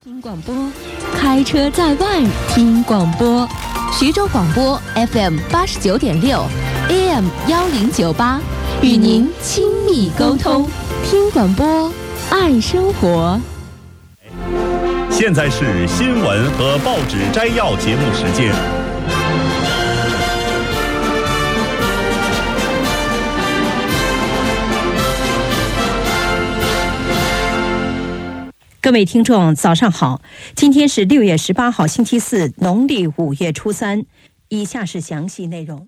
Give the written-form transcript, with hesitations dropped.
听广播，开车在外听广播，徐州广播 FM 89.6 AM 1098，与您亲密沟通，听广播，爱生活。 现在是新闻和报纸摘要节目时间。 各位听众早上好，今天是6月18号星期四，农历5月初3，以下是详细内容。